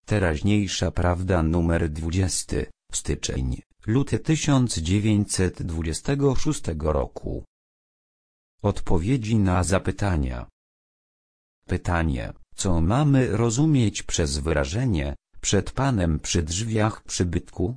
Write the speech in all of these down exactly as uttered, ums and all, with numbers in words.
Teraźniejsza prawda numer dwudziesty, styczeń, luty tysiąc dziewięćset dwudziestego szóstego roku. Odpowiedzi na zapytania. Pytanie, co mamy rozumieć przez wyrażenie przed Panem przy drzwiach przybytku?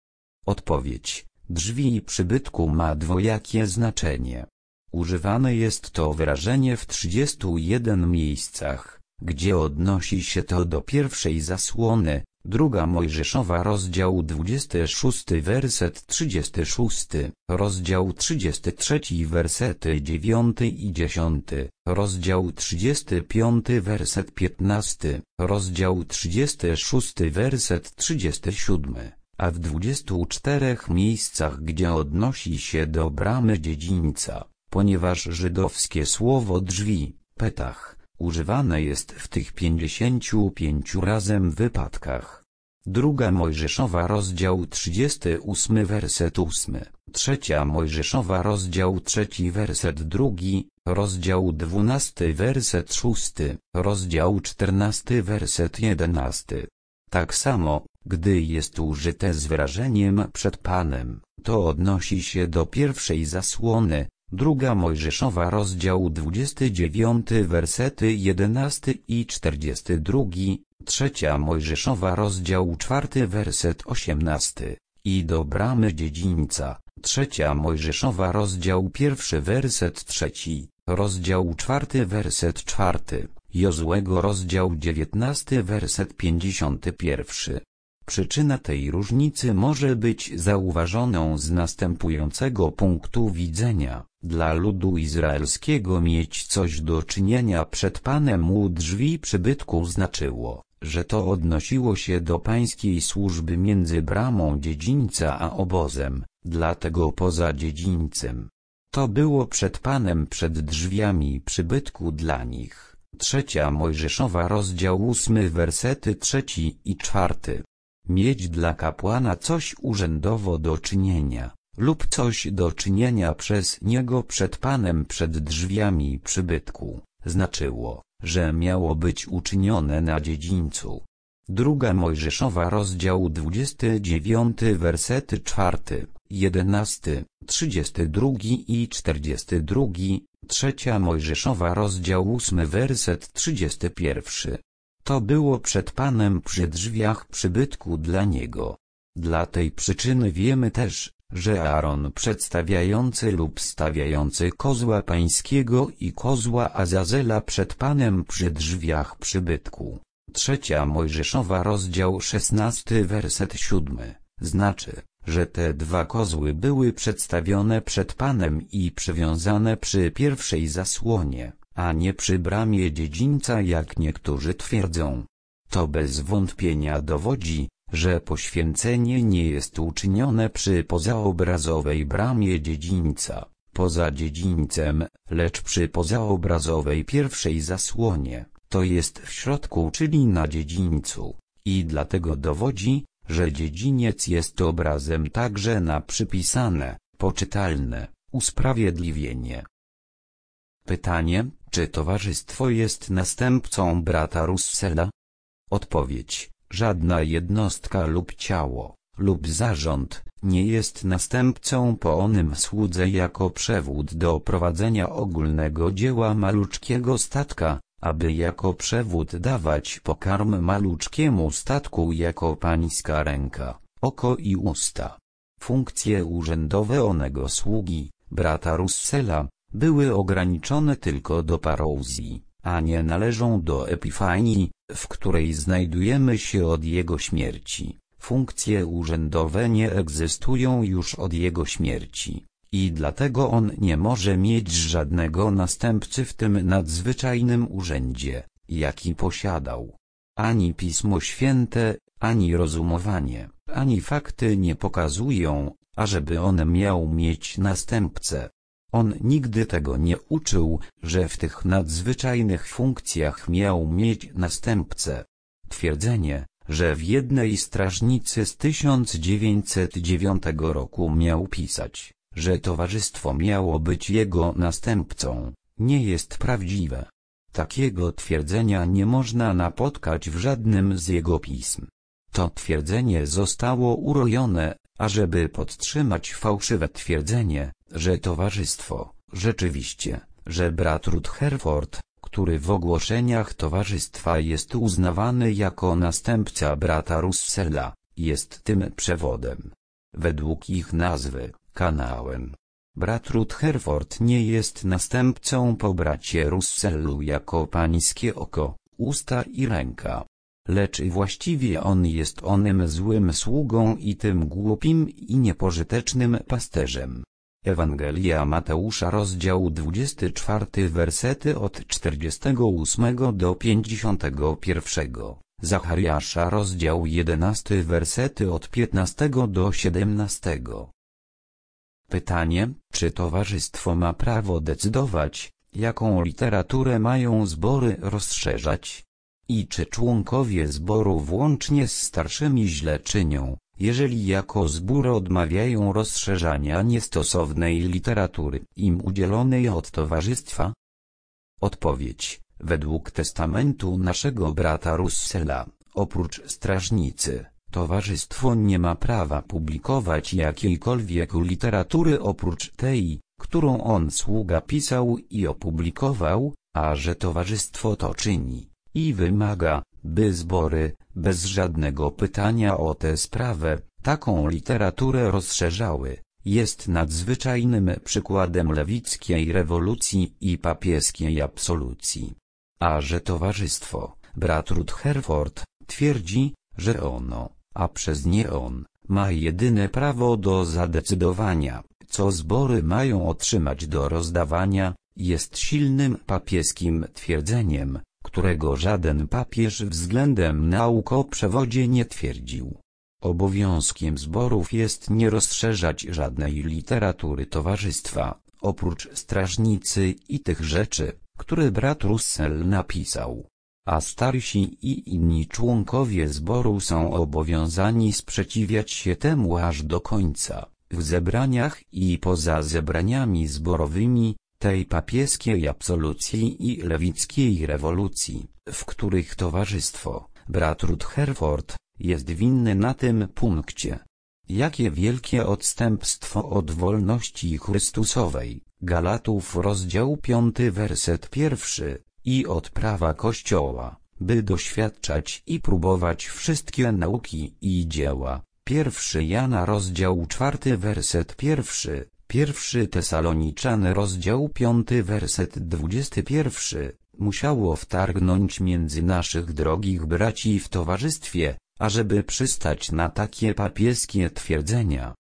Odpowiedź, drzwi przybytku ma dwojakie znaczenie. Używane jest to wyrażenie w trzydziestu jeden miejscach, gdzie odnosi się to do pierwszej zasłony, druga Mojżeszowa rozdział dwudziesty szósty werset trzydziesty szósty, rozdział trzydziesty trzeci wersety dziewiąty i dziesiąty, rozdział trzydziesty piąty werset piętnasty, rozdział trzydziesty szósty werset trzydziesty siódmy, a w dwudziestu czterech miejscach gdzie odnosi się do bramy dziedzińca, ponieważ żydowskie słowo drzwi, petach, używane jest w tych pięćdziesięciu pięciu razem wypadkach. Druga Mojżeszowa rozdział trzydziesty ósmy werset ósmy, trzecia Mojżeszowa rozdział trzeci werset drugi, rozdział dwunasty werset szósty, rozdział czternasty werset jedenasty. Tak samo, gdy jest użyte z wyrażeniem przed Panem, to odnosi się do pierwszej zasłony, druga Mojżeszowa rozdział dwudziesty dziewiąty wersety jedenasty i czterdziesty drugi, trzecia Mojżeszowa rozdział czwarty werset osiemnasty, i do bramy dziedzińca, trzecia Mojżeszowa rozdział pierwszy werset trzeci, rozdział czwarty werset czwarty, Jozłego rozdział dziewiętnasty werset pięćdziesiąty pierwszy. Przyczyna tej różnicy może być zauważoną z następującego punktu widzenia. Dla ludu izraelskiego mieć coś do czynienia przed Panem u drzwi przybytku znaczyło, że to odnosiło się do pańskiej służby między bramą dziedzińca a obozem, dlatego poza dziedzińcem. To było przed Panem przed drzwiami przybytku dla nich. Trzecia Mojżeszowa rozdział ósmy wersety trzeci i czwarty. Mieć dla kapłana coś urzędowo do czynienia, lub coś do czynienia przez niego przed Panem przed drzwiami przybytku, znaczyło, że miało być uczynione na dziedzińcu. Druga Mojżeszowa rozdział dwudziesty dziewiąty wersety czwarty, jedenasty, trzydziesty drugi i czterdziesty drugi, trzecia Mojżeszowa rozdział ósmy werset trzydziesty pierwszy. To było przed Panem przy drzwiach przybytku dla niego. Dla tej przyczyny wiemy też, że Aaron przedstawiający lub stawiający kozła pańskiego i kozła Azazela przed Panem przy drzwiach przybytku. Trzecia Mojżeszowa rozdział szesnasty werset siódmy, znaczy, że te dwa kozły były przedstawione przed Panem i przywiązane przy pierwszej zasłonie, a nie przy bramie dziedzińca jak niektórzy twierdzą. To bez wątpienia dowodzi, że poświęcenie nie jest uczynione przy pozaobrazowej bramie dziedzińca, poza dziedzińcem, lecz przy pozaobrazowej pierwszej zasłonie, to jest w środku, czyli na dziedzińcu, i dlatego dowodzi, że dziedziniec jest obrazem także na przypisane, poczytalne, usprawiedliwienie. Pytanie, czy towarzystwo jest następcą brata Russella? Odpowiedź, żadna jednostka lub ciało, lub zarząd, nie jest następcą po onym słudze jako przewód do prowadzenia ogólnego dzieła maluczkiego statka, aby jako przewód dawać pokarm maluczkiemu statku jako pańska ręka, oko i usta. Funkcje urzędowe onego sługi, brata Russella, były ograniczone tylko do parouzji, a nie należą do Epifanii, w której znajdujemy się od jego śmierci. Funkcje urzędowe nie egzystują już od jego śmierci, i dlatego on nie może mieć żadnego następcy w tym nadzwyczajnym urzędzie, jaki posiadał. Ani Pismo Święte, ani rozumowanie, ani fakty nie pokazują, ażeby on miał mieć następcę. On nigdy tego nie uczył, że w tych nadzwyczajnych funkcjach miał mieć następcę. Twierdzenie, że w jednej strażnicy z tysiąc dziewięćset dziewiątego roku miał pisać, że towarzystwo miało być jego następcą, nie jest prawdziwe. Takiego twierdzenia nie można napotkać w żadnym z jego pism. To twierdzenie zostało urojone, ażeby podtrzymać fałszywe twierdzenie, że towarzystwo, rzeczywiście, że brat Rutherford, który w ogłoszeniach towarzystwa jest uznawany jako następca brata Russella, jest tym przewodem. Według ich nazwy, kanałem. Brat Rutherford nie jest następcą po bracie Russellu jako pańskie oko, usta i ręka. Lecz właściwie on jest onym złym sługą i tym głupim i niepożytecznym pasterzem. Ewangelia Mateusza rozdział dwudziesty czwarty wersety od czterdziestego ósmego do pięćdziesiątego pierwszego. Zachariasza rozdział jedenasty wersety od piętnastego do siedemnastego. Pytanie, czy towarzystwo ma prawo decydować, jaką literaturę mają zbory rozszerzać? I czy członkowie zboru włącznie z starszymi źle czynią, jeżeli jako zbór odmawiają rozszerzania niestosownej literatury im udzielonej od towarzystwa? Odpowiedź. Według testamentu naszego brata Russella, oprócz strażnicy, towarzystwo nie ma prawa publikować jakiejkolwiek literatury oprócz tej, którą on sługa pisał i opublikował, a że towarzystwo to czyni i wymaga, by zbory, bez żadnego pytania o tę sprawę, taką literaturę rozszerzały, jest nadzwyczajnym przykładem lewickiej rewolucji i papieskiej absolucji. A że towarzystwo, brat Rutherford, twierdzi, że ono, a przez nie on, ma jedyne prawo do zadecydowania, co zbory mają otrzymać do rozdawania, jest silnym papieskim twierdzeniem, którego żaden papież względem nauk o przewodzie nie twierdził. Obowiązkiem zborów jest nie rozszerzać żadnej literatury towarzystwa, oprócz strażnicy i tych rzeczy, które brat Russell napisał. A starsi i inni członkowie zboru są obowiązani sprzeciwiać się temu aż do końca, w zebraniach i poza zebraniami zborowymi, tej papieskiej absolucji i lewickiej rewolucji, w których towarzystwo, brat Rutherford, jest winny na tym punkcie. Jakie wielkie odstępstwo od wolności Chrystusowej, Galatów rozdział piąty werset pierwszy, i od prawa Kościoła, by doświadczać i próbować wszystkie nauki i dzieła. Pierwszy Jana rozdział czwarty werset pierwszy, pierwszy Tesaloniczan rozdział piąty werset dwudziesty pierwszy, musiało wtargnąć między naszych drogich braci w towarzystwie, ażeby przystać na takie papieskie twierdzenia.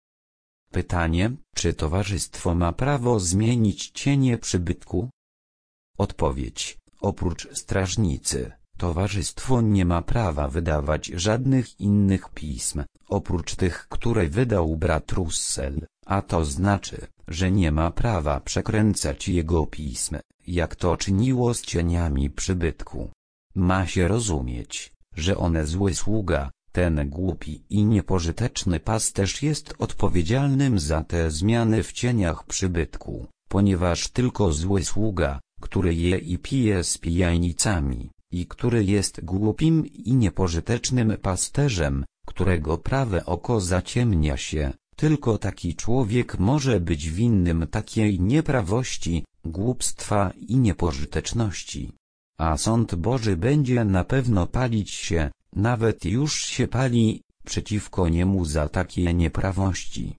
Pytanie, czy towarzystwo ma prawo zmienić cienie przybytku? Odpowiedź. Oprócz strażnicy, towarzystwo nie ma prawa wydawać żadnych innych pism, oprócz tych, które wydał brat Russell, a to znaczy, że nie ma prawa przekręcać jego pism, jak to czyniło z cieniami przybytku. Ma się rozumieć, że one zły sługa, ten głupi i niepożyteczny pasterz jest odpowiedzialnym za te zmiany w cieniach przybytku, ponieważ tylko zły sługa, który je i pije z pijanicami, i który jest głupim i niepożytecznym pasterzem, którego prawe oko zaciemnia się, tylko taki człowiek może być winnym takiej nieprawości, głupstwa i niepożyteczności. A sąd Boży będzie na pewno palić się, nawet już się pali, przeciwko niemu za takie nieprawości.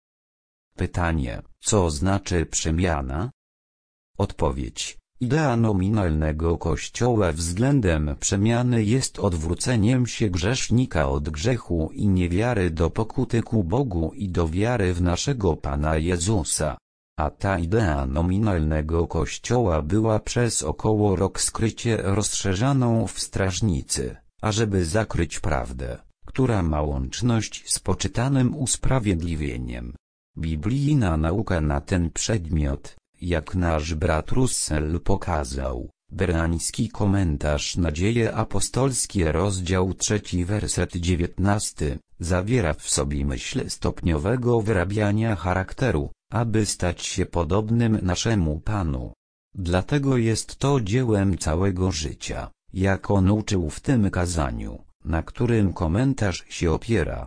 Pytanie, co znaczy przemiana? Odpowiedź. Idea nominalnego Kościoła względem przemiany jest odwróceniem się grzesznika od grzechu i niewiary do pokuty ku Bogu i do wiary w naszego Pana Jezusa. A ta idea nominalnego Kościoła była przez około rok skrycie rozszerzaną w strażnicy, ażeby zakryć prawdę, która ma łączność z poczytanym usprawiedliwieniem. Biblijna nauka na ten przedmiot, jak nasz brat Russell pokazał, Bereański komentarz na Dzieje apostolskie rozdział trzeci werset dziewiętnasty, zawiera w sobie myśl stopniowego wyrabiania charakteru, aby stać się podobnym naszemu Panu. Dlatego jest to dziełem całego życia, jak on uczył w tym kazaniu, na którym komentarz się opiera.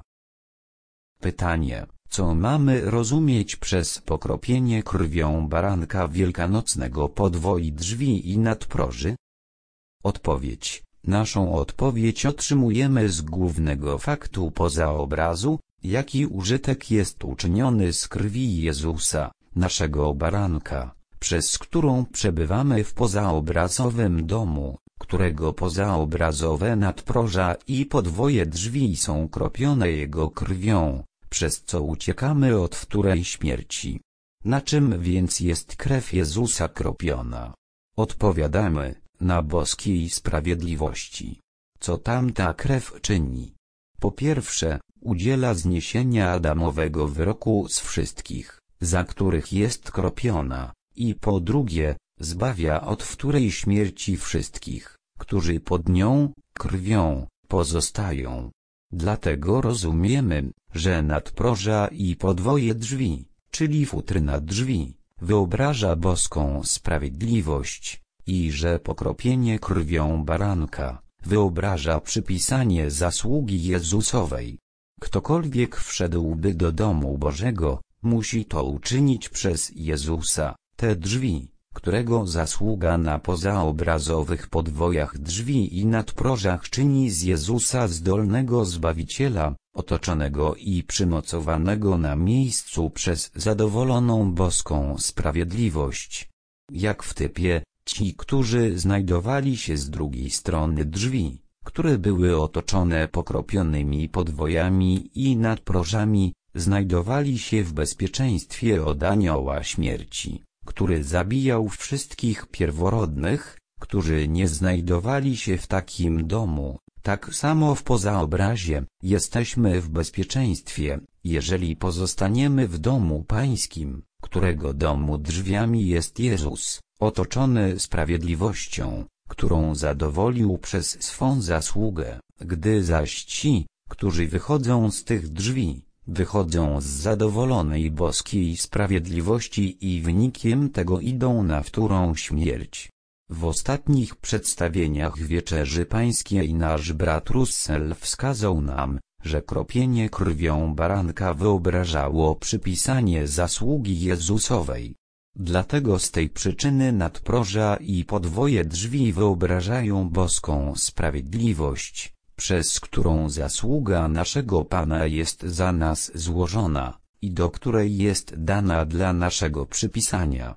Pytanie: co mamy rozumieć przez pokropienie krwią baranka wielkanocnego podwoi drzwi i nadproży? Odpowiedź: naszą odpowiedź otrzymujemy z głównego faktu pozaobrazu, jaki użytek jest uczyniony z krwi Jezusa, naszego baranka, przez którą przebywamy w pozaobrazowym domu, którego pozaobrazowe nadproża i podwoje drzwi są kropione Jego krwią, przez co uciekamy od wtórej śmierci. Na czym więc jest krew Jezusa kropiona? Odpowiadamy: na boskiej sprawiedliwości. Co tamta krew czyni? Po pierwsze, udziela zniesienia Adamowego wyroku z wszystkich, za których jest kropiona, i po drugie, zbawia od wtórej śmierci wszystkich, którzy pod nią, krwią, pozostają. Dlatego rozumiemy, że nadproża i podwoje drzwi, czyli futryna drzwi, wyobraża boską sprawiedliwość, i że pokropienie krwią baranka wyobraża przypisanie zasługi Jezusowej. Ktokolwiek wszedłby do domu Bożego, musi to uczynić przez Jezusa, te drzwi, którego zasługa na pozaobrazowych podwojach drzwi i nadprożach czyni z Jezusa zdolnego Zbawiciela, otoczonego i przymocowanego na miejscu przez zadowoloną boską sprawiedliwość. Jak w typie, ci, którzy znajdowali się z drugiej strony drzwi, które były otoczone pokropionymi podwojami i nadprożami, znajdowali się w bezpieczeństwie od anioła śmierci, który zabijał wszystkich pierworodnych, którzy nie znajdowali się w takim domu. Tak samo w pozaobrazie jesteśmy w bezpieczeństwie, jeżeli pozostaniemy w domu pańskim, którego domu drzwiami jest Jezus, otoczony sprawiedliwością, którą zadowolił przez swą zasługę. Gdy zaś ci, którzy wychodzą z tych drzwi, wychodzą z zadowolonej boskiej sprawiedliwości i wynikiem tego idą na wtórą śmierć. W ostatnich przedstawieniach Wieczerzy Pańskiej nasz brat Russell wskazał nam, że kropienie krwią baranka wyobrażało przypisanie zasługi Jezusowej. Dlatego z tej przyczyny nadproża i podwoje drzwi wyobrażają boską sprawiedliwość, przez którą zasługa naszego Pana jest za nas złożona, i do której jest dana dla naszego przypisania.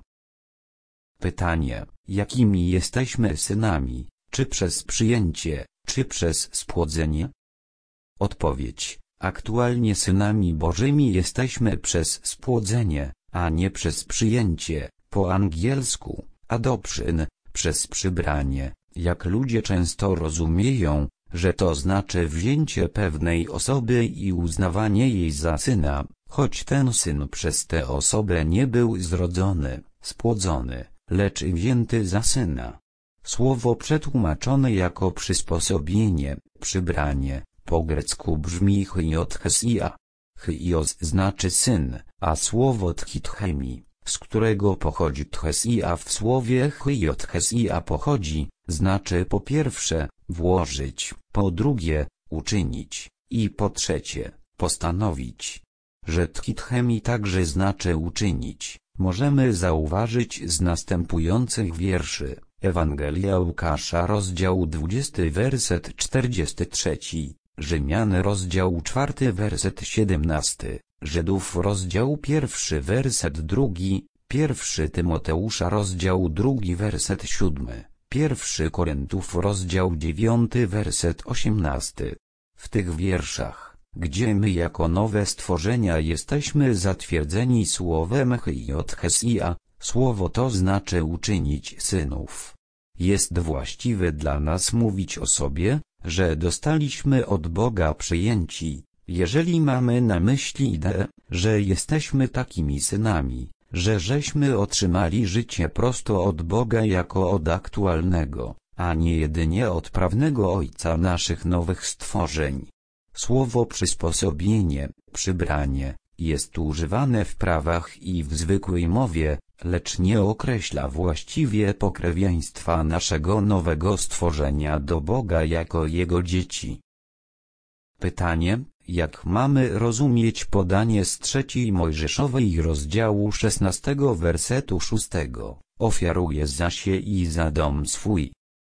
Pytanie: jakimi jesteśmy synami, czy przez przyjęcie, czy przez spłodzenie? Odpowiedź: aktualnie synami Bożymi jesteśmy przez spłodzenie, a nie przez przyjęcie, po angielsku adoption, przez przybranie, jak ludzie często rozumieją, że to znaczy wzięcie pewnej osoby i uznawanie jej za syna, choć ten syn przez tę osobę nie był zrodzony, spłodzony, lecz wzięty za syna. Słowo przetłumaczone jako przysposobienie, przybranie, po grecku brzmi hyothesia. Hyos znaczy syn, a słowo tchithemi, z którego pochodzi tchesia w słowie hyothesia pochodzi, znaczy po pierwsze, włożyć, po drugie, uczynić, i po trzecie, postanowić. Że tchithemi także znaczy uczynić, możemy zauważyć z następujących wierszy. Ewangelia Łukasza rozdział dwudziesty werset czterdziesty trzeci, Rzymian rozdział czwarty werset siedemnasty, Żydów rozdział pierwszy werset drugi, pierwszy Tymoteusza rozdział drugi werset siódmy, pierwszy Koryntów rozdział dziewiąty werset osiemnasty. W tych wierszach, gdzie my jako nowe stworzenia jesteśmy zatwierdzeni słowem hyothesia, słowo to znaczy uczynić synów. Jest właściwe dla nas mówić o sobie, że dostaliśmy od Boga przyjęci, jeżeli mamy na myśli ideę, że jesteśmy takimi synami, że żeśmy otrzymali życie prosto od Boga jako od aktualnego, a nie jedynie od prawnego Ojca naszych nowych stworzeń. Słowo przysposobienie, przybranie, jest używane w prawach i w zwykłej mowie, lecz nie określa właściwie pokrewieństwa naszego nowego stworzenia do Boga jako Jego dzieci. Pytanie, jak mamy rozumieć podanie z trzeciej Mojżeszowej rozdziału szesnastego wersetu szóstego, ofiaruję za się i za dom swój.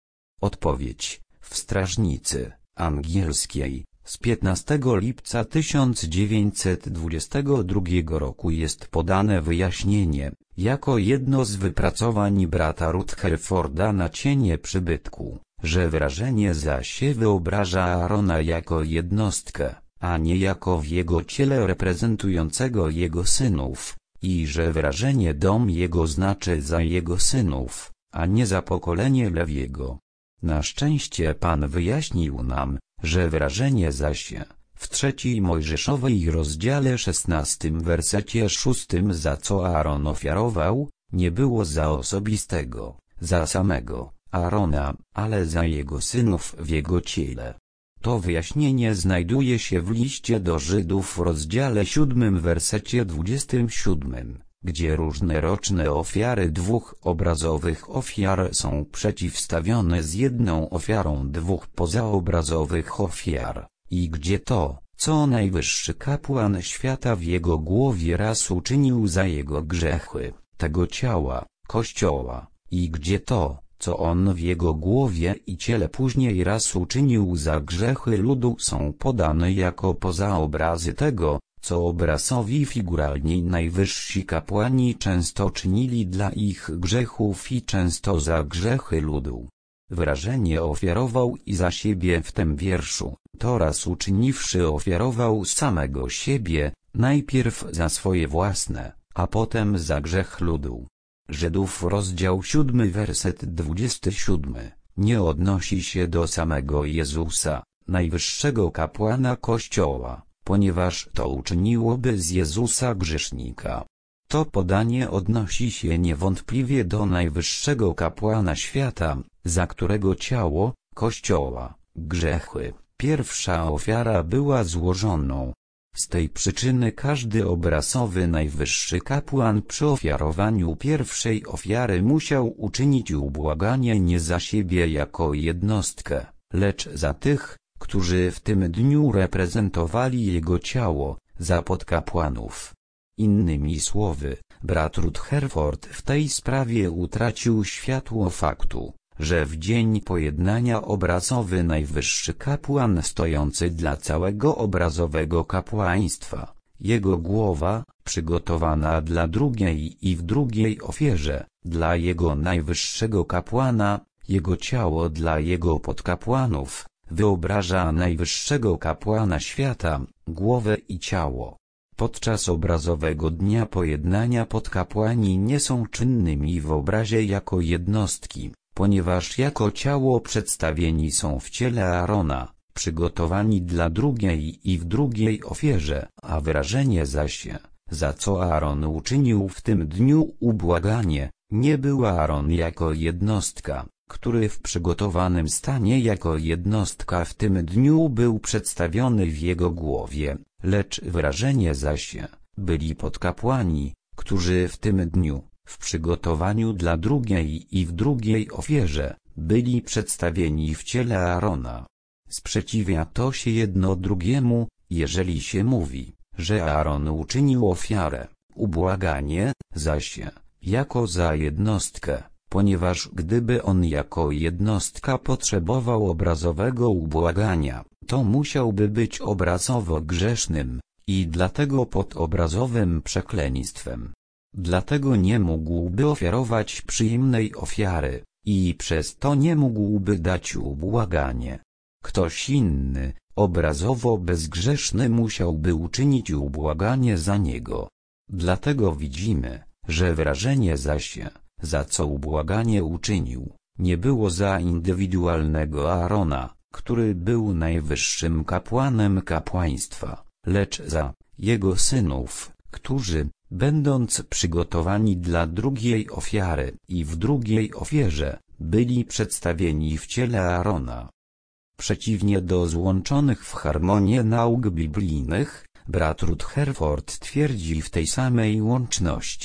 Odpowiedź, w Strażnicy Angielskiej, z piętnastego lipca tysiąc dziewięćset dwudziestego drugiego roku jest podane wyjaśnienie, jako jedno z wypracowań brata Rutherforda na cienie przybytku, że wyrażenie za się wyobraża Aarona jako jednostkę, a nie jako w jego ciele reprezentującego jego synów, i że wyrażenie dom jego znaczy za jego synów, a nie za pokolenie Lewiego. Na szczęście Pan wyjaśnił nam, że wyrażenie za się, w trzeciej Mojżeszowej rozdziale szesnastym wersecie szóstym za co Aaron ofiarował, nie było za osobistego, za samego Aarona, ale za jego synów w jego ciele. To wyjaśnienie znajduje się w liście do Żydów w rozdziale siódmym wersecie dwudziestym siódmym, gdzie różne roczne ofiary dwóch obrazowych ofiar są przeciwstawione z jedną ofiarą dwóch pozaobrazowych ofiar, i gdzie to, co najwyższy kapłan świata w jego głowie raz uczynił za jego grzechy, tego ciała, Kościoła, i gdzie to, co on w jego głowie i ciele później raz uczynił za grzechy ludu, są podane jako pozaobrazy tego, co obrazowi figuralni najwyżsi kapłani często czynili dla ich grzechów i często za grzechy ludu. Wyrażenie ofiarował i za siebie w tym wierszu, to raz uczyniwszy ofiarował samego siebie, najpierw za swoje własne, a potem za grzech ludu. Żydów rozdział siódmy werset dwudziesty siódmy, nie odnosi się do samego Jezusa, najwyższego kapłana Kościoła, ponieważ to uczyniłoby z Jezusa grzesznika. To podanie odnosi się niewątpliwie do najwyższego kapłana świata, za którego ciało, Kościoła, grzechy, pierwsza ofiara była złożoną. Z tej przyczyny każdy obrazowy najwyższy kapłan przy ofiarowaniu pierwszej ofiary musiał uczynić ubłaganie nie za siebie jako jednostkę, lecz za tych, którzy w tym dniu reprezentowali jego ciało, za podkapłanów. Innymi słowy, brat Rutherford w tej sprawie utracił światło faktu, że w dzień pojednania obrazowy najwyższy kapłan stojący dla całego obrazowego kapłaństwa, jego głowa, przygotowana dla drugiej i w drugiej ofierze, dla jego najwyższego kapłana, jego ciało dla jego podkapłanów, wyobraża najwyższego kapłana świata, głowę i ciało. Podczas obrazowego dnia pojednania podkapłani nie są czynnymi w obrazie jako jednostki, ponieważ jako ciało przedstawieni są w ciele Aarona, przygotowani dla drugiej i w drugiej ofierze, a wyrażenie zaś, za co Aaron uczynił w tym dniu ubłaganie, nie był Aaron jako jednostka, który w przygotowanym stanie jako jednostka w tym dniu był przedstawiony w jego głowie, lecz wyrażenie zaś, byli podkapłani, którzy w tym dniu, w przygotowaniu dla drugiej i w drugiej ofierze, byli przedstawieni w ciele Aarona. Sprzeciwia to się jedno drugiemu, jeżeli się mówi, że Aaron uczynił ofiarę, ubłaganie, zaś, jako za jednostkę, ponieważ gdyby on jako jednostka potrzebował obrazowego ubłagania, to musiałby być obrazowo grzesznym, i dlatego pod obrazowym przekleństwem. Dlatego nie mógłby ofiarować przyjemnej ofiary, i przez to nie mógłby dać ubłaganie. Ktoś inny, obrazowo bezgrzeszny musiałby uczynić ubłaganie za niego. Dlatego widzimy, że wyrażenie zaś, za co ubłaganie uczynił, nie było za indywidualnego Aarona, który był najwyższym kapłanem kapłaństwa, lecz za jego synów, którzy, będąc przygotowani dla drugiej ofiary i w drugiej ofierze, byli przedstawieni w ciele Aarona. Przeciwnie do złączonych w harmonię nauk biblijnych, brat Rutherford twierdzi w tej samej łączności,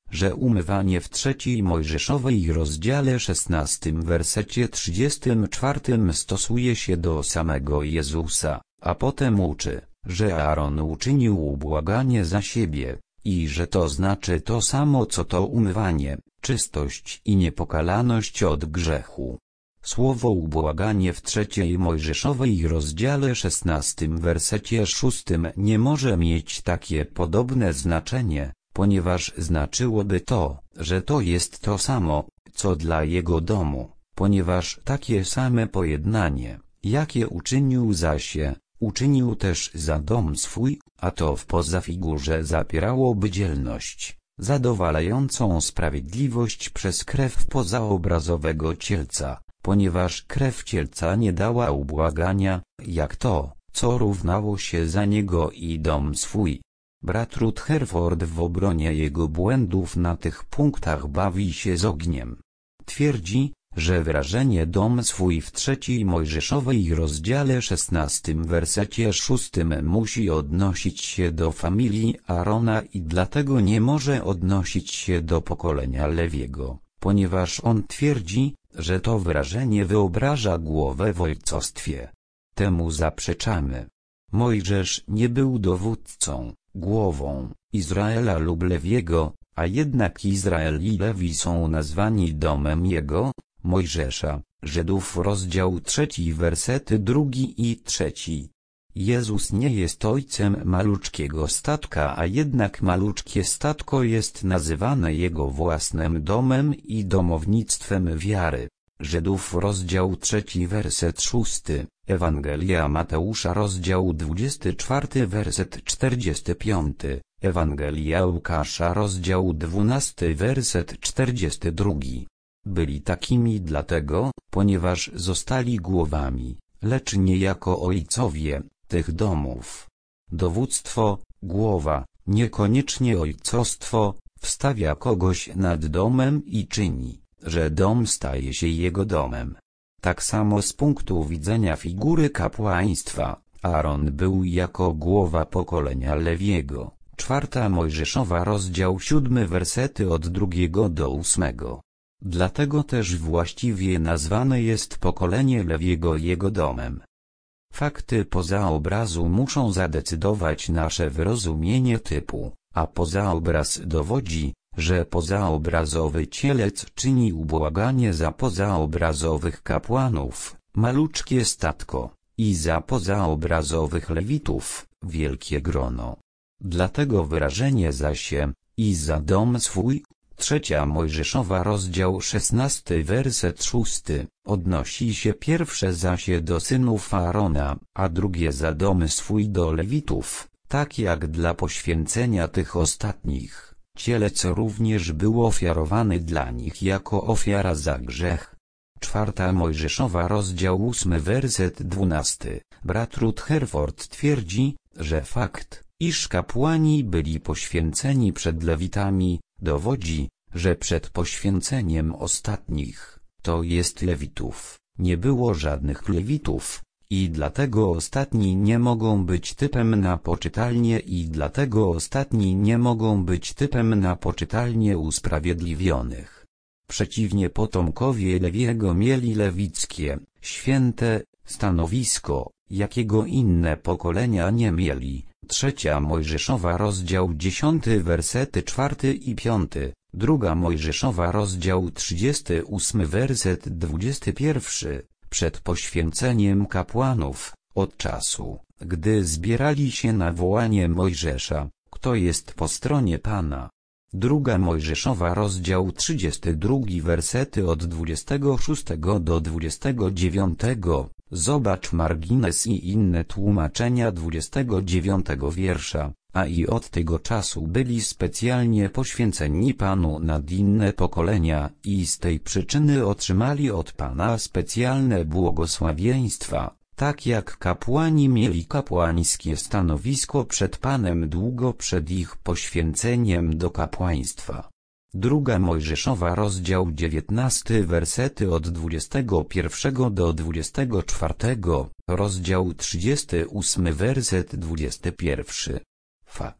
że umywanie w trzeciej Mojżeszowej rozdziale szesnastym wersecie trzydziestym czwartym stosuje się do samego Jezusa, a potem uczy, że Aaron uczynił ubłaganie za siebie, i że to znaczy to samo co to umywanie, czystość i niepokalaność od grzechu. Słowo ubłaganie w trzeciej Mojżeszowej rozdziale szesnastym wersecie szóstym nie może mieć takie podobne znaczenie, ponieważ znaczyłoby to, że to jest to samo, co dla jego domu, ponieważ takie same pojednanie, jakie uczynił za się, uczynił też za dom swój, a to w pozafigurze zapierałoby dzielność, zadowalającą sprawiedliwość przez krew pozaobrazowego cielca, ponieważ krew cielca nie dała ubłagania, jak to, co równało się za niego i dom swój. Brat Rutherford w obronie jego błędów na tych punktach bawi się z ogniem. Twierdzi, że wyrażenie dom swój w trzeciej Mojżeszowej rozdziale szesnastym wersecie szóstym musi odnosić się do familii Aarona i dlatego nie może odnosić się do pokolenia Lewiego, ponieważ on twierdzi, że to wyrażenie wyobraża głowę w ojcostwie. Temu zaprzeczamy. Mojżesz nie był dowódcą, głową Izraela lub Lewiego, a jednak Izrael i Lewi są nazwani domem jego, Mojżesza. Żydów rozdział trzeci wersety drugi i trzeci. Jezus nie jest ojcem maluczkiego statka, a jednak maluczkie statko jest nazywane jego własnym domem i domownictwem wiary. Żydów rozdział trzeci werset szósty, Ewangelia Mateusza rozdział dwudziesty czwarty werset czterdziesty piąty, Ewangelia Łukasza rozdział dwunasty werset czterdziesty drugi. Byli takimi dlatego, ponieważ zostali głowami, lecz nie jako ojcowie tych domów. Dowództwo, głowa, niekoniecznie ojcostwo, wstawia kogoś nad domem i czyni, że dom staje się jego domem. Tak samo z punktu widzenia figury kapłaństwa, Aaron był jako głowa pokolenia Lewiego. Czwarta Mojżeszowa rozdział siódmy wersety od drugiego do ósmego. Dlatego też właściwie nazwane jest pokolenie Lewiego jego domem. Fakty poza obrazu muszą zadecydować nasze wyrozumienie typu, a pozaobraz dowodzi, że pozaobrazowy cielec czyni ubłaganie za pozaobrazowych kapłanów, maluczkie statko, i za pozaobrazowych lewitów, wielkie grono. Dlatego wyrażenie za się, i za dom swój, trzecia Mojżeszowa rozdział szesnasty werset szósty, odnosi się pierwsze zasie do synów Aarona, a drugie za dom swój do lewitów, tak jak dla poświęcenia tych ostatnich. Cielec również był ofiarowany dla nich jako ofiara za grzech. Czwarta Mojżeszowa rozdział ósmy werset dwunasty. Brat Rutherford twierdzi, że fakt, iż kapłani byli poświęceni przed lewitami, dowodzi, że przed poświęceniem ostatnich, to jest lewitów, nie było żadnych lewitów. I dlatego ostatni nie mogą być typem na poczytalnie i dlatego ostatni nie mogą być typem na poczytalnie usprawiedliwionych. Przeciwnie, potomkowie Lewiego mieli lewickie, święte, stanowisko, jakiego inne pokolenia nie mieli. Trzecia Mojżeszowa rozdział dziesiąty wersety czwarty i piąty, druga Mojżeszowa rozdział trzydziesty ósmy werset dwudziesty pierwszy. Przed poświęceniem kapłanów, od czasu, gdy zbierali się na wołanie Mojżesza, kto jest po stronie Pana. Druga Mojżeszowa rozdział trzydziesty drugi wersety od dwudziestego szóstego do dwudziestego dziewiątego, zobacz margines i inne tłumaczenia dwudziestego dziewiątego wiersza, a i od tego czasu byli specjalnie poświęceni Panu nad inne pokolenia i z tej przyczyny otrzymali od Pana specjalne błogosławieństwa, tak jak kapłani mieli kapłańskie stanowisko przed Panem długo przed ich poświęceniem do kapłaństwa. Druga Mojżeszowa rozdział dziewiętnasty wersety od dwudziestego pierwszego do dwudziestego czwartego, rozdział trzydziesty ósmy werset dwudziesty pierwszy. Fakt,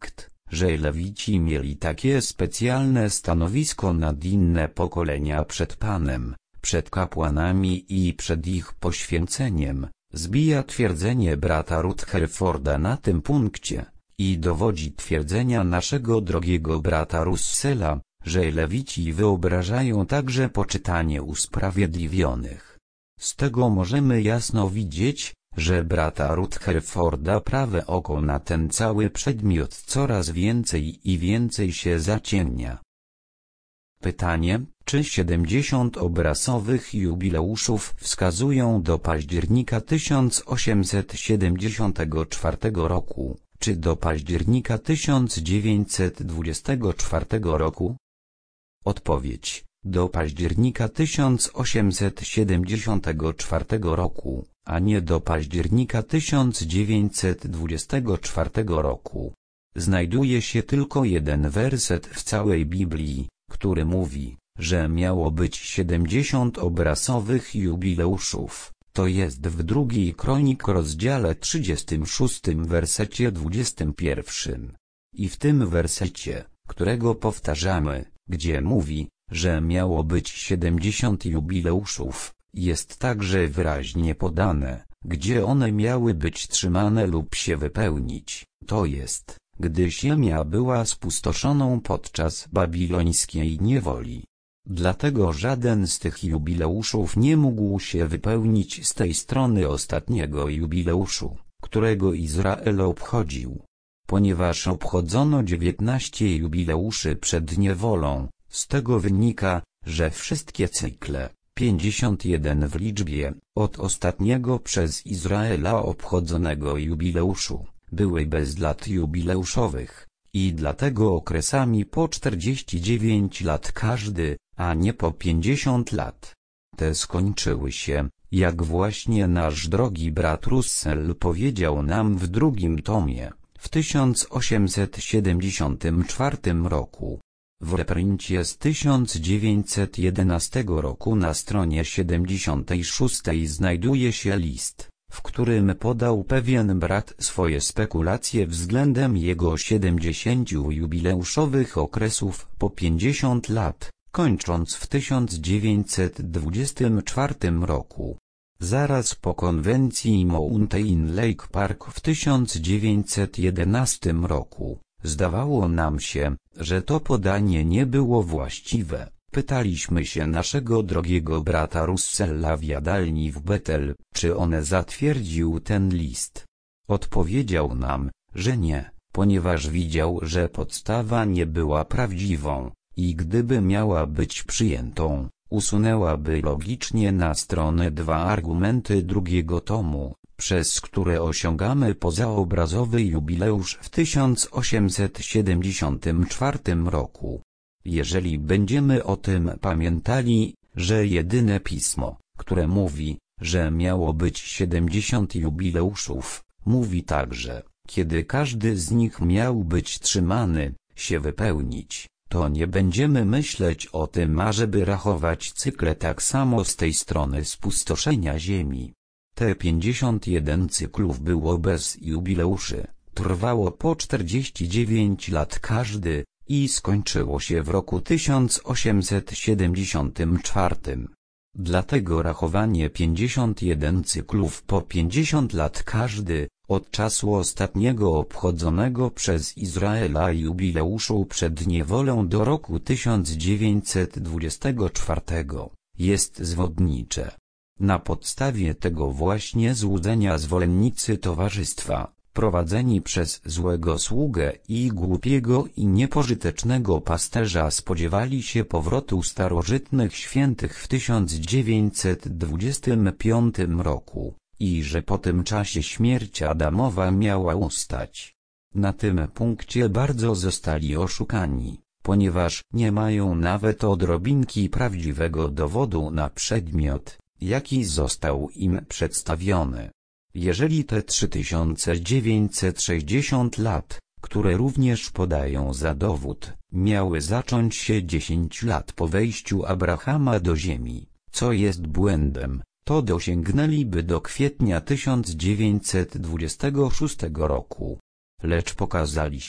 że Lewici mieli takie specjalne stanowisko nad inne pokolenia przed Panem, przed kapłanami i przed ich poświęceniem, zbija twierdzenie brata Rutherforda na tym punkcie i dowodzi twierdzenia naszego drogiego brata Russella, że Lewici wyobrażają także poczytanie usprawiedliwionych. Z tego możemy jasno widzieć, że brata Rutherforda prawe oko na ten cały przedmiot coraz więcej i więcej się zaciemnia. Pytanie, czy siedemdziesiąt obrazowych jubileuszów wskazują do października tysiąc osiemset siedemdziesiątego czwartego roku, czy do października tysiąc dziewięćset dwudziestego czwartego roku? Odpowiedź: do października tysiąc osiemset siedemdziesiątego czwartego roku, a nie do października tysiąc dziewięćset dwudziestego czwartego roku. Znajduje się tylko jeden werset w całej Biblii, który mówi, że miało być siedemdziesiąt obrazowych jubileuszów, to jest w drugiej Kronik rozdziale trzydziestym szóstym wersecie dwudziestym pierwszym. I w tym wersecie, którego powtarzamy, gdzie mówi, że miało być siedemdziesiąt jubileuszów, jest także wyraźnie podane, gdzie one miały być trzymane lub się wypełnić, to jest, gdy ziemia była spustoszoną podczas babilońskiej niewoli. Dlatego żaden z tych jubileuszów nie mógł się wypełnić z tej strony ostatniego jubileuszu, którego Izrael obchodził. Ponieważ obchodzono dziewiętnaście jubileuszy przed niewolą, z tego wynika, że wszystkie cykle, pięćdziesiąt jeden w liczbie, od ostatniego przez Izraela obchodzonego jubileuszu, były bez lat jubileuszowych, i dlatego okresami po czterdzieści dziewięć lat każdy, a nie po pięćdziesiąt lat. Te skończyły się, jak właśnie nasz drogi brat Russell powiedział nam w drugim tomie, w tysiąc osiemset siedemdziesiątym czwartym roku. W reprincie z tysiąc dziewięćset jedenastego roku na stronie siedemdziesiątej szóstej znajduje się list, w którym podał pewien brat swoje spekulacje względem jego siedemdziesięciu jubileuszowych okresów po pięćdziesiąt lat, kończąc w tysiąc dziewięćset dwudziestym czwartym roku. Zaraz po konwencji Mountain Lake Park w tysiąc dziewięćset jedenastym roku, zdawało nam się, że to podanie nie było właściwe. Pytaliśmy się naszego drogiego brata Russella w jadalni w Betel, czy on zatwierdził ten list. Odpowiedział nam, że nie, ponieważ widział, że podstawa nie była prawdziwą, i gdyby miała być przyjętą, usunęłaby logicznie na stronę dwa argumenty drugiego tomu, przez które osiągamy pozaobrazowy jubileusz w tysiąc osiemset siedemdziesiątym czwartym roku. Jeżeli będziemy o tym pamiętali, że jedyne pismo, które mówi, że miało być siedemdziesiąt jubileuszów, mówi także, kiedy każdy z nich miał być trzymany, się wypełnić, to nie będziemy myśleć o tym, ażeby rachować cykle tak samo z tej strony spustoszenia ziemi. Te pięćdziesiąt jeden cyklów było bez jubileuszy, trwało po czterdzieści dziewięć lat każdy, i skończyło się w roku tysiąc osiemset siedemdziesiątym czwartym. Dlatego rachowanie pięćdziesiąt jeden cyklów po pięćdziesiąt lat każdy, od czasu ostatniego obchodzonego przez Izraela jubileuszu przed niewolą do roku tysiąc dziewięćset dwudziestego czwartego, jest zwodnicze. Na podstawie tego właśnie złudzenia zwolennicy towarzystwa, prowadzeni przez złego sługę i głupiego i niepożytecznego pasterza, spodziewali się powrotu starożytnych świętych w tysiąc dziewięćset dwudziestym piątym roku, i że po tym czasie śmierć Adamowa miała ustać. Na tym punkcie bardzo zostali oszukani, ponieważ nie mają nawet odrobinki prawdziwego dowodu na przedmiot, jaki został im przedstawiony. Jeżeli te trzy tysiące dziewięćset sześćdziesiąt lat, które również podają za dowód, miały zacząć się dziesięć lat po wejściu Abrahama do ziemi, co jest błędem, to dosięgnęliby do kwietnia tysiąc dziewięćset dwudziestego szóstego roku. Lecz pokazaliśmy,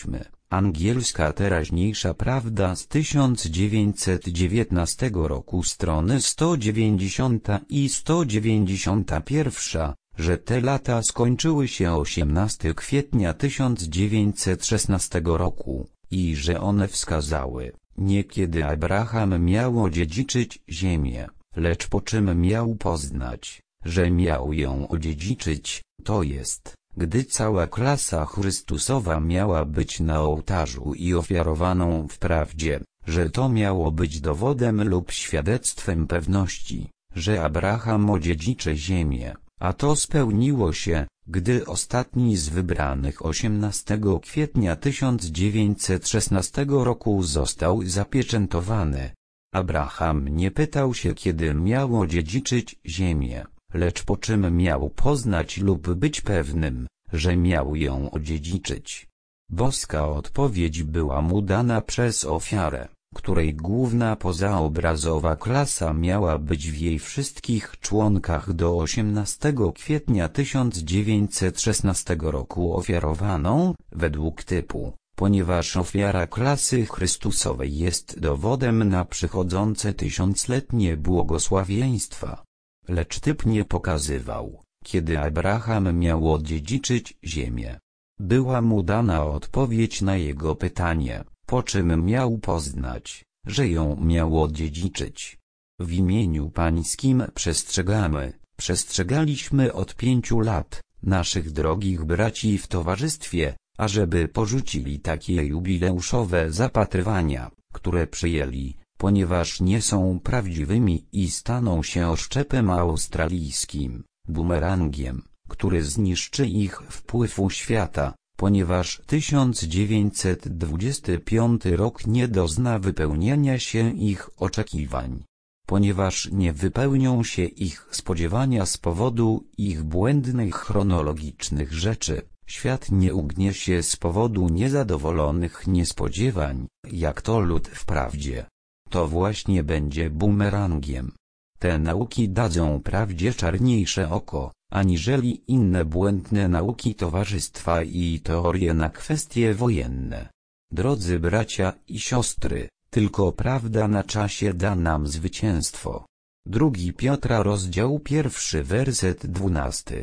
Angielska Teraźniejsza Prawda z tysiąc dziewięćset dziewiętnastego roku, strony sto dziewięćdziesiąta i sto dziewięćdziesiąta pierwsza, że te lata skończyły się osiemnastego kwietnia tysiąc dziewięćset szesnastego roku i że one wskazały, nie kiedy Abraham miał odziedziczyć ziemię, lecz po czym miał poznać, że miał ją odziedziczyć, to jest, gdy cała klasa Chrystusowa miała być na ołtarzu i ofiarowaną w prawdzie, że to miało być dowodem lub świadectwem pewności, że Abraham odziedziczy ziemię, a to spełniło się, gdy ostatni z wybranych osiemnastego kwietnia tysiąc dziewięćset szesnastego roku został zapieczętowany. Abraham nie pytał się, kiedy miał odziedziczyć ziemię, lecz po czym miał poznać lub być pewnym, że miał ją odziedziczyć. Boska odpowiedź była mu dana przez ofiarę, której główna pozaobrazowa klasa miała być w jej wszystkich członkach do osiemnastego kwietnia tysiąc dziewięćset szesnastego roku ofiarowaną, według typu, ponieważ ofiara klasy Chrystusowej jest dowodem na przychodzące tysiącletnie błogosławieństwa. Lecz typ nie pokazywał, kiedy Abraham miał odziedziczyć ziemię. Była mu dana odpowiedź na jego pytanie, po czym miał poznać, że ją miał odziedziczyć. W imieniu Pańskim przestrzegamy, przestrzegaliśmy od pięciu lat, naszych drogich braci w towarzystwie, ażeby porzucili takie jubileuszowe zapatrywania, które przyjęli, ponieważ nie są prawdziwymi i staną się oszczepem australijskim, bumerangiem, który zniszczy ich wpływ u świata, ponieważ tysiąc dziewięćset dwudziesty piąty rok nie dozna wypełnienia się ich oczekiwań. Ponieważ nie wypełnią się ich spodziewania z powodu ich błędnych chronologicznych rzeczy, świat nie ugnie się z powodu niezadowolonych niespodziewań, jak to lud wprawdzie. To właśnie będzie bumerangiem. Te nauki dadzą prawdzie czarniejsze oko, aniżeli inne błędne nauki towarzystwa i teorie na kwestie wojenne. Drodzy bracia i siostry, tylko prawda na czasie da nam zwycięstwo. Drugi Piotra rozdział pierwszy werset dwunasty.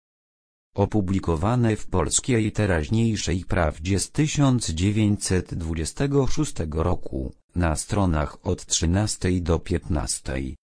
Opublikowane w Polskiej Teraźniejszej Prawdzie z tysiąc dziewięćset dwudziestego szóstego roku, na stronach od trzynastej do piętnastej.